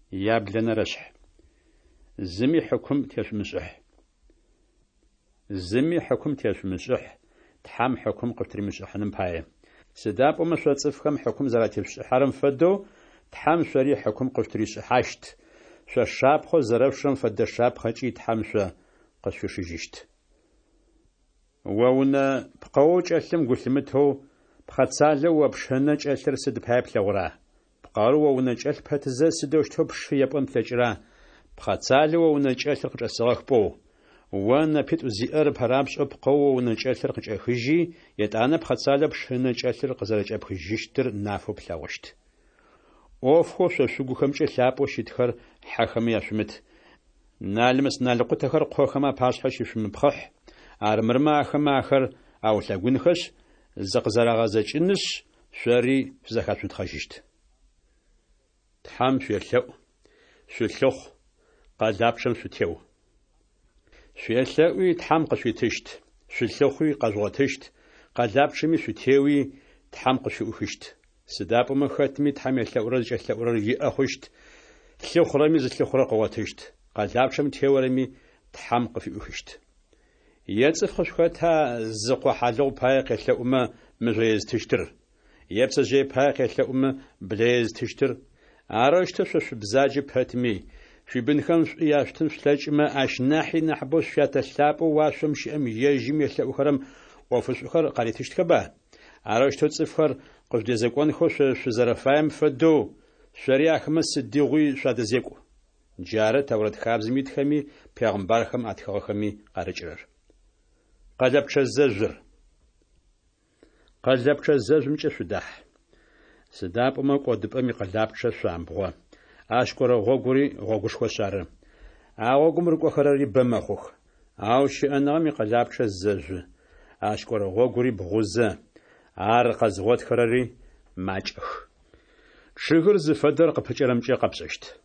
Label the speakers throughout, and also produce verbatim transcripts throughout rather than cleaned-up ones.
Speaker 1: يابلنا رشح زمي حكم تيش مسح زمي حكم تيش مسح تحام حكم قتري مسح نمباي سداب وما شو تصفكم حكم زراتي حرم فدو تحام شري حكم قتري حاشت شو الشاب خو زرفشم فد الشاب خجي تحام شو قشوش جيشت وونا بقوج أسلم قسمته بخاتسالة وبشهنة أسر سد بهاب لوراه بقارو وونا جل بهتزا سدوشتو بشفية بأمثلجراه بخاتسالة وونا جل قج أسراخ بو وانا بيت وزيئر بهرابش أبقو وونا جل قج أخجي يتعانا بخاتسالة بشهنة جل قزرج أبخجيشتر نافو بلاوشت أوفخو شوشوغو خمجة لابو شيتخر حاخمي أشمت نالمس نالقو تخر قوخما باشحش يشمبخح أرمرما أخما أخر أو لاغونخش زقزرا غازج إنش شاري فزخات متخششت تحام شويلو شويلوخ قادابشم شوتيو شويلوي تحام قشويتشت شويلوخوي قزواتشت قادابشمي شوتيوي تحام قشوخشت سداب مخاتمي تحام يلورج يلورج يأخشت لوخرامي زلوخرا قواتشت قادابشم تيورمي تحام قفيوخشت يتصف خشختا زقوا حالو بايق يلأوما مجيز تشتر يبس جي بايق يلأوما بليز تشتر عرشت شو بزاجي بهتمي في بنخم ياشتن سلاجما أشناحي نحبوش شات السابو واشم شئم يجيم يلأو خرم وفش خر قالي تشتكبا عرشت تصفخر قفد زكوان خوش شو زرفايم فدو شريا خمس ديغوي شاد زيكو جارة تورد خابز ميت خمي پیغمبر خم اتخاق خمي قارجرر قلبش الزجر قلبش الزجر مش سداح سداب ما قد بأمي قلبش سامبوا أشكر غوغوري غوغوش خسارة أو غمرك خراري بمخوخ أو شيء أنا قلبش الزجر أشكر غوغوري بغوزة أرقز غوت خراري ماجخ شغل زفدر قبشرم شيء قبسشت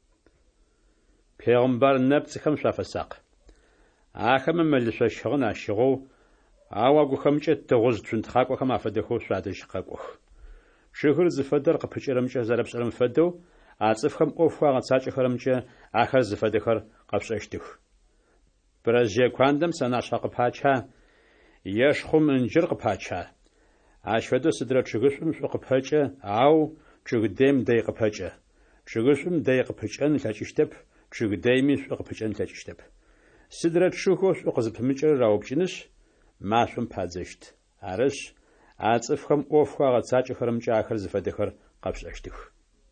Speaker 1: پیغمبر نبت خم شافساق آخم ملش شغن عشقو آواگو خمچه تغوز چون تخاقو خم آفده شادش خاقو شغل زفدر قبشرمچه زربسرم فدو آصف خم اوفوا غصاچ خرمچه آخر زفده خر قبششتو برازه کواندم سناش حق پاچا یشخم انجر قپاچا آشفدو صدر چگشم شو قپاچا او چگدیم دی قپاچا چگشم دی قپاچن لاچشتب چگدیمی شو قپاچن لاچشتب سدرت شوخوش وقزب مجر راوبجنش ماشم پازشت عرش عاطف خم اوفخا غصاچ خرمچ آخر زفدخر قبششتخ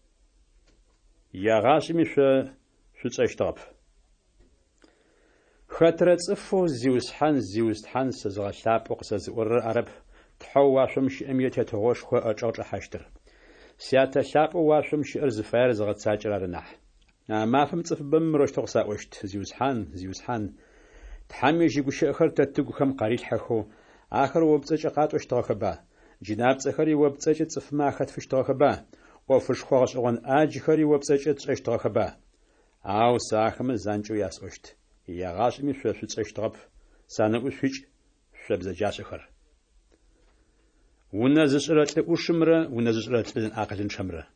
Speaker 1: يا غاشمي شو شو تصشطاب خاطر صفو زيوسحان زيوسحان سزغلاب وقسز ور عرب تحواشم شئميت يتغوش خو اجاج حاشتر سياتا شاب واشم شئر زفاير زغصاچ رارنح ما فهم صف بم روش تغساوشت زيوسحان زيوسحان تحمي جيغو شخر تتغو خم قريل حخو آخر وبصج قاطوش تغخبا جناب صخري وبصج صف ما خطفش تغخبا وفش خوغش اون اج خري وبصج صش تغخبا او ساخم زانچو ياسوشت يا غاشمي شو شو صش تغب سانو شوچ شبز جاشخر ونزش راتل وشمره ونزش راتل عقلن شمره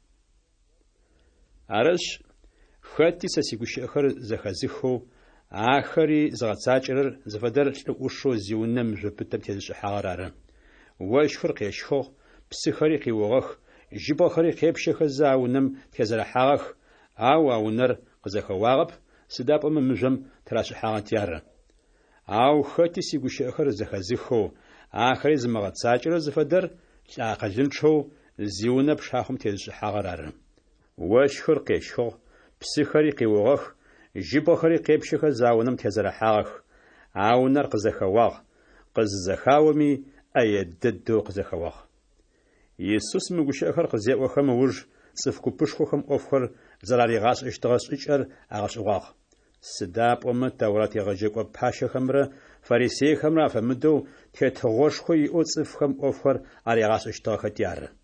Speaker 1: عرش خاتي سسيغو شخر زخزخو آخري زغصاچرر زفدر وشو زيونم جبتب تيزش حاراره واشخر قيشخو بسخري قيوغخ جبخري قيبشخ زاونم تيزر حاغخ او اونر قزخواغب سداب ام مجم تراش حاغتيار او خاتي سيغو شخر زخزخو آخري زمغصاچرر زفدر عقلنچو زيونه بشاخم تيزش حاراره واشخر قيشخو بسخري قيوغخ جبخري قيبشخ زاونم تيزر حاغخ عاونر قزخواغ قزخاومي ايددو قزخواغ يسوس مغشخر قزيوخم وج صفكو بشخوخم اوفخر زراري غاس اشتغاس اشر اغشواغ سداب ام تورات يغجقو باشخمره فريسي خمرا فمدو تيتغوش خوي او صفخم اوفخر اري غاس اشتغاختيار